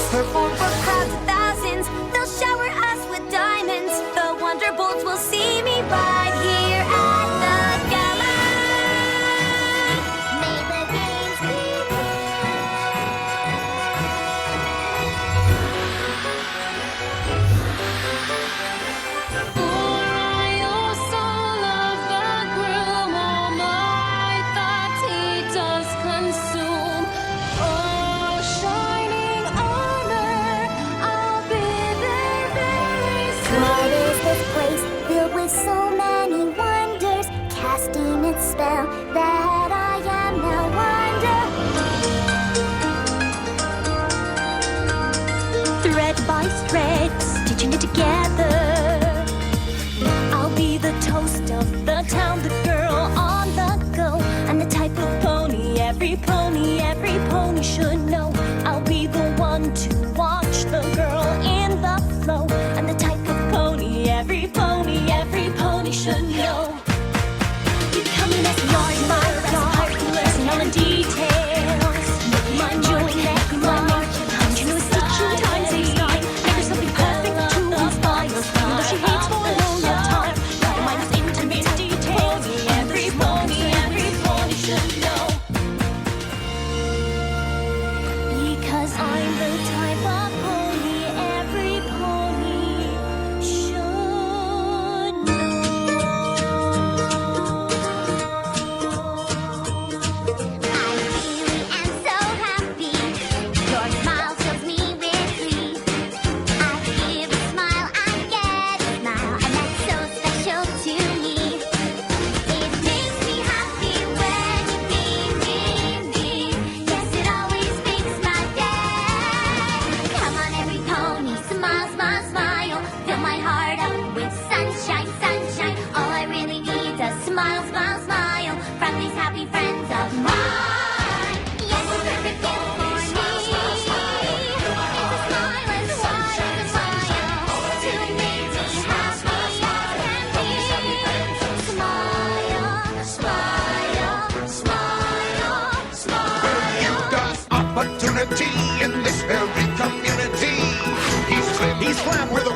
Perform for crowds of thousands. They'll shower us with diamonds. The Wonderbolts will see me right here at the gala. May the games begin. For I also love the groom. All my thoughts he does consume. Oh, shining armor, I'll be there very soon. What is this place filled with so many wonders, casting its spell that I am now wonder? Thread by thread, stitching it together. I'll be the toast of the town, the girl on the go, and the type of pony every pony should know. I'll be the one to watch the girl in the flow, and the type of pony every pony should know. Becoming as large, my heartless, and all the details. Mind your neck, my continuous stitching times 89. Make her something perfect to inspire. Even though she hates for a long time. My mind is intimate details. Every pony should know. Because I'm the type of pony every pony should know. I really am so happy. Your smile fills me with glee. I give a smile, I get a smile, and that's so special to me. It makes me happy when you meet me. Yes, it always makes my day. Come on, every pony, smile, smile, smile. Fill my heart up with sunshine, sunshine. All I really need is a smile, smile, smile from these happy friends of mine. Yes, a perfect gift for me. It's a smile as wide as a mile to make me happy as can be. Smile, smile, smile, smile. You've got opportunity in this very community. He's slim with a